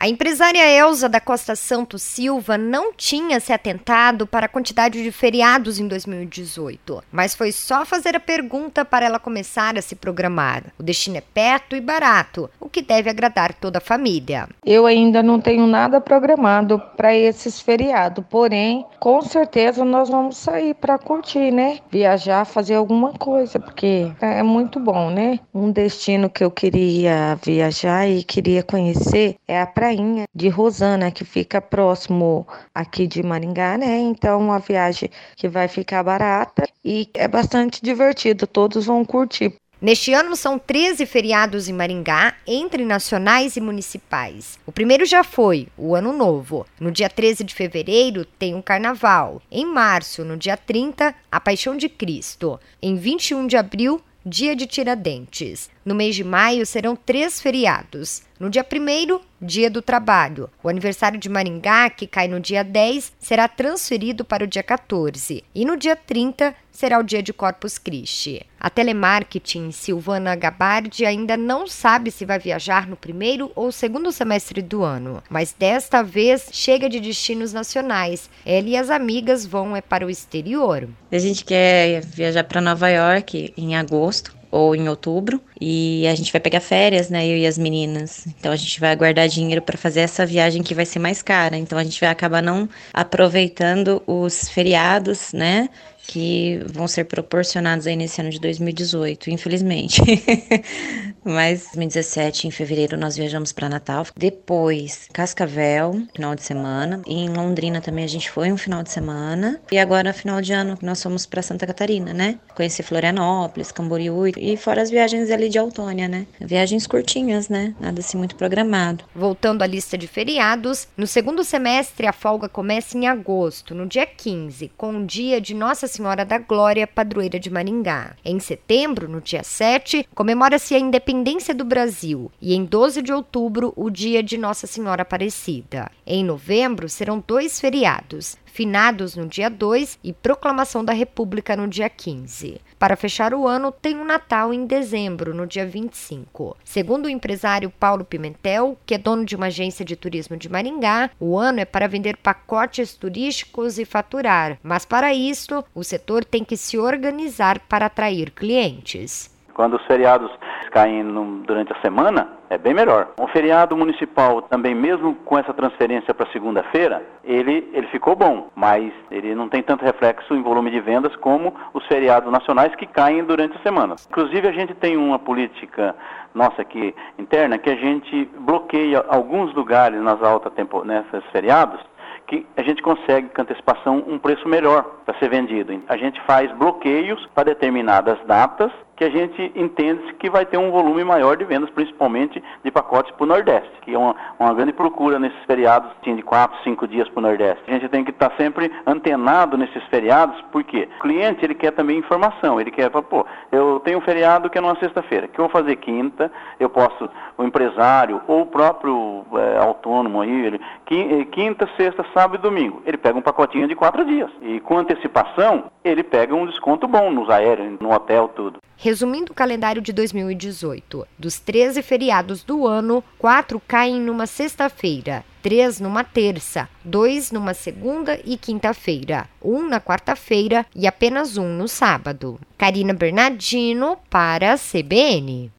A empresária Elza da Costa Santos Silva não tinha se atentado para a quantidade de feriados em 2018, mas foi só fazer a pergunta para ela começar a se programar. O destino é perto e barato, o que deve agradar toda a família. Eu ainda não tenho nada programado para esses feriados, porém, com certeza nós vamos sair para curtir, né? Viajar, fazer alguma coisa, porque é muito bom, né? Um destino que eu queria viajar e queria conhecer é a Prainha de Rosana, que fica próximo aqui de Maringá, né? Então, uma viagem que vai ficar barata e é bastante divertido, todos vão curtir. Neste ano são 13 feriados em Maringá, entre nacionais e municipais. O primeiro já foi, o Ano Novo. No dia 13 de fevereiro tem um carnaval. Em março, no dia 30, a Paixão de Cristo. Em 21 de abril, Dia de Tiradentes. No mês de maio serão 3 feriados. No dia 1º, Dia do Trabalho. O aniversário de Maringá, que cai no dia 10, será transferido para o dia 14. E no dia 30 será o dia de Corpus Christi. A Telemarketing Silvana Gabardi ainda não sabe se vai viajar no primeiro ou segundo semestre do ano, mas desta vez chega de destinos nacionais. Ela e as amigas vão para o exterior. A gente quer viajar para Nova York em agosto ou em outubro, e a gente vai pegar férias, né, eu e as meninas. Então a gente vai guardar dinheiro para fazer essa viagem que vai ser mais cara. Então a gente vai acabar não aproveitando os feriados, né, que vão ser proporcionados aí nesse ano de 2018, infelizmente. Mas 2017, em fevereiro, nós viajamos para Natal. Depois, Cascavel, final de semana. E em Londrina também a gente foi um final de semana. E agora, final de ano, nós fomos para Santa Catarina, né? Conhecer Florianópolis, Camboriú e fora as viagens ali de Autônia, né? Viagens curtinhas, né? Nada assim muito programado. Voltando à lista de feriados, no segundo semestre a folga começa em agosto, no dia 15, com o dia de Nossa Senhora da Glória, padroeira de Maringá. Em setembro, no dia 7, comemora-se a independência do Brasil e em 12 de outubro, o dia de Nossa Senhora Aparecida. Em novembro, serão 2 feriados, finados no dia 2 e proclamação da República no dia 15. Para fechar o ano, tem o Natal em dezembro, no dia 25. Segundo o empresário Paulo Pimentel, que é dono de uma agência de turismo de Maringá, o ano é para vender pacotes turísticos e faturar, mas para isso, o setor tem que se organizar para atrair clientes. Quando os feriados caem durante a semana, é bem melhor. Um feriado municipal também, mesmo com essa transferência para segunda-feira, ele ficou bom, mas ele não tem tanto reflexo em volume de vendas como os feriados nacionais que caem durante a semana. Inclusive, a gente tem uma política nossa aqui interna que a gente bloqueia alguns lugares nesses feriados, que a gente consegue com antecipação um preço melhor para ser vendido. A gente faz bloqueios para determinadas datas que a gente entende que vai ter um volume maior de vendas, principalmente de pacotes para o Nordeste, que é uma grande procura nesses feriados de 4, 5 dias para o Nordeste. A gente tem que estar sempre antenado nesses feriados, porque o cliente ele quer também informação, ele quer falar, eu tenho um feriado que é numa sexta-feira, que eu vou fazer quinta, eu posso, o empresário ou o próprio autônomo aí, quinta, sexta, sábado e domingo, ele pega um pacotinho de 4 dias. E com antecipação, ele pega um desconto bom nos aéreos, no hotel, tudo. Resumindo o calendário de 2018, dos 13 feriados do ano, 4 caem numa sexta-feira, 3 numa terça, 2 numa segunda e quinta-feira, 1 na quarta-feira e apenas 1 no sábado. Karina Bernardino para a CBN.